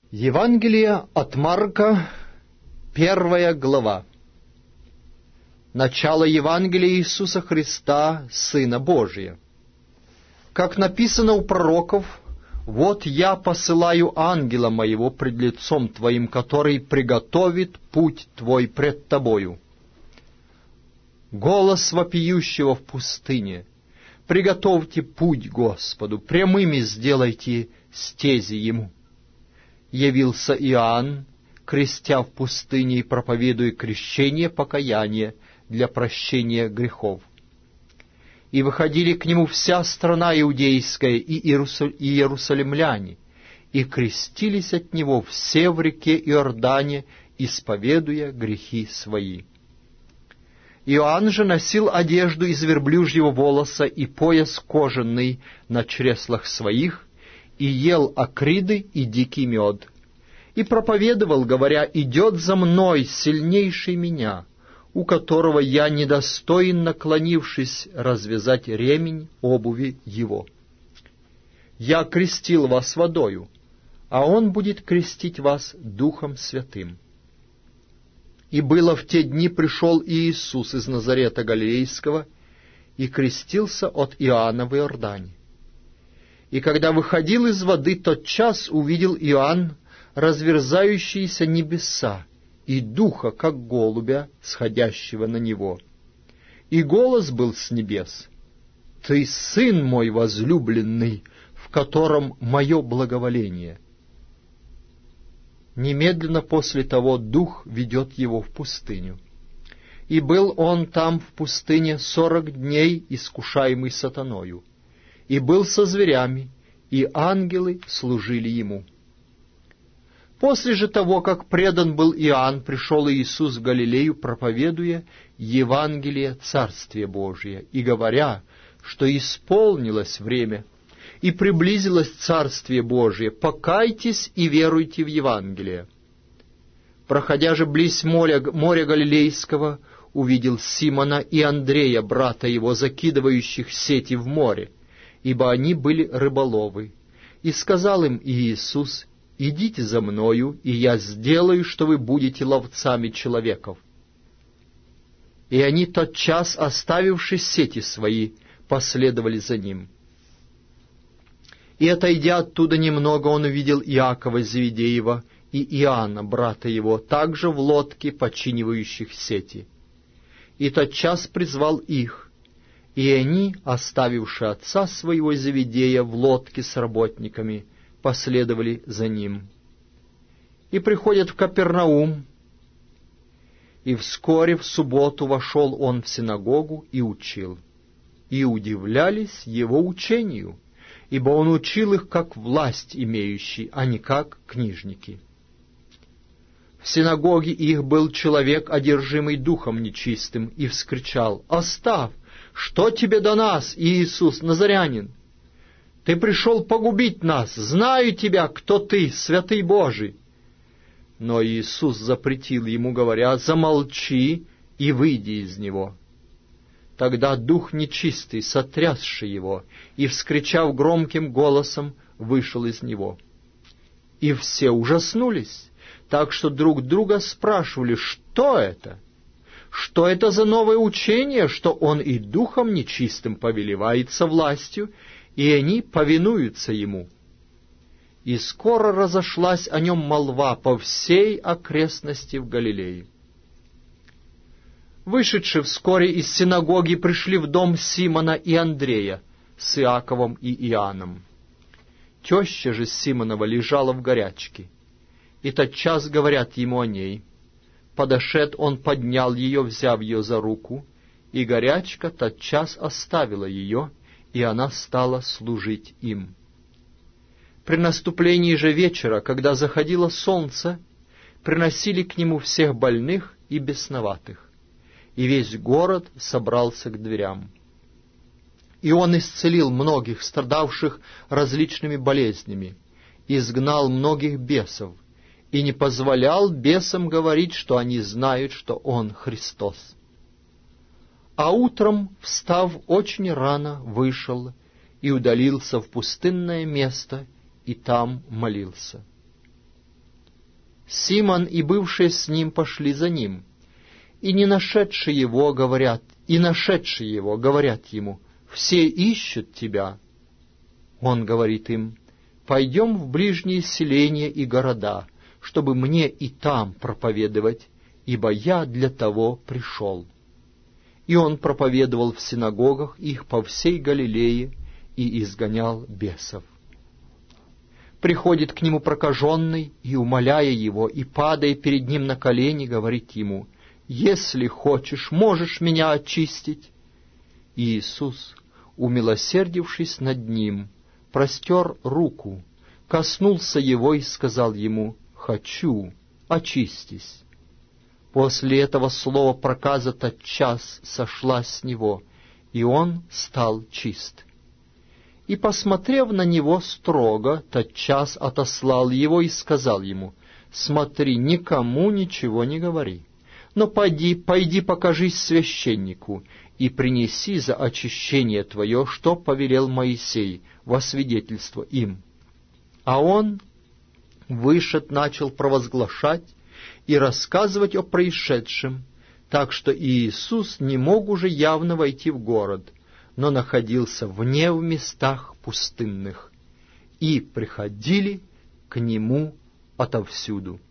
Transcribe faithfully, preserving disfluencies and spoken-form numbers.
Евангелие от Марка, первая глава. Начало Евангелия Иисуса Христа, Сына Божия. Как написано у пророков: «Вот я посылаю ангела моего пред лицом твоим, который приготовит путь твой пред тобою». Голос вопиющего в пустыне: «Приготовьте путь Господу, прямыми сделайте стези Ему». Явился Иоанн, крестя в пустыне и проповедуя крещение покаяния для прощения грехов. И выходили к нему вся страна иудейская и иерусалимляне, и крестились от него все в реке Иордане, исповедуя грехи свои. Иоанн же носил одежду из верблюжьего волоса и пояс кожаный на чреслах своих, и ел акриды и дикий мед, и проповедовал, говоря: «Идет за мной сильнейший меня, у которого я недостоин, наклонившись, развязать ремень обуви его. Я крестил вас водою, а он будет крестить вас Духом Святым». И было в те дни, пришел Иисус из Назарета Галилейского и крестился от Иоанна в Иордане. И когда выходил из воды, тотчас увидел Иоанн разверзающиеся небеса и духа, как голубя, сходящего на него. И голос был с небес: «Ты Сын мой возлюбленный, в котором мое благоволение». Немедленно после того дух ведет его в пустыню. И был он там в пустыне сорок дней, искушаемый сатаною, и был со зверями, и ангелы служили ему. После же того, как предан был Иоанн, пришел Иисус в Галилею, проповедуя Евангелие Царствия Божия, и говоря, что исполнилось время, и приблизилось Царствие Божие, покайтесь и веруйте в Евангелие. Проходя же близ моря, моря Галилейского, увидел Симона и Андрея, брата его, закидывающих сети в море, ибо они были рыболовы. И сказал им Иисус: «Идите за мною, и я сделаю, что вы будете ловцами человеков». И они, тотчас оставивши сети свои, последовали за ним. И, отойдя оттуда немного, он увидел Иакова Зеведеева и Иоанна, брата его, также в лодке, починивающих сети. И тотчас призвал их, и они, оставивши отца своего Зеведея в лодке с работниками, последовали за ним. И приходят в Капернаум, и вскоре в субботу вошел он в синагогу и учил. И удивлялись его учению, ибо он учил их как власть имеющий, а не как книжники. В синагоге их был человек, одержимый духом нечистым, и вскричал: «Оставь! Что тебе до нас, Иисус Назарянин? Ты пришел погубить нас! Знаю тебя, кто ты, святый Божий!» Но Иисус запретил ему, говоря: «Замолчи и выйди из него». Тогда дух нечистый, сотрясший его, и, вскричав громким голосом, вышел из него. И все ужаснулись, так что друг друга спрашивали: «Что это? Что это за новое учение, что он и духом нечистым повелевается властью, и они повинуются ему?» И скоро разошлась о нем молва по всей окрестности в Галилее. Вышедши вскоре из синагоги, пришли в дом Симона и Андрея с Иаковом и Иоанном. Теща же Симонова лежала в горячке, и тотчас говорят ему о ней. Подошед, он поднял ее, взяв ее за руку, и горячка тотчас оставила ее, и она стала служить им. При наступлении же вечера, когда заходило солнце, приносили к нему всех больных и бесноватых, и весь город собрался к дверям. И он исцелил многих, страдавших различными болезнями, изгнал многих бесов, и не позволял бесам говорить, что они знают, что он Христос. А утром, встав очень рано, вышел и удалился в пустынное место, и там молился. Симон и бывшие с ним пошли за ним. И не нашедшие его говорят, и нашедшие его говорят ему: «Все ищут тебя». Он говорит им: «Пойдем в ближние селения и города, чтобы мне и там проповедовать, ибо я для того пришел». И он проповедовал в синагогах их по всей Галилее и изгонял бесов. Приходит к нему прокаженный, и, умоляя его, и падая перед ним на колени, говорит ему: «Если хочешь, можешь меня очистить». И Иисус, умилосердившись над ним, простер руку, коснулся его и сказал ему: «Хочу, очистись». После этого слова проказа тотчас сошла с него, и он стал чист. И, посмотрев на него строго, тотчас отослал его и сказал ему: «Смотри, никому ничего не говори, но пойди, пойди покажись священнику и принеси за очищение твое, что повелел Моисей, во свидетельство им». А он, вышед, начал провозглашать и рассказывать о происшедшем, так что Иисус не мог уже явно войти в город, но находился вне в местах пустынных, и приходили к Нему отовсюду.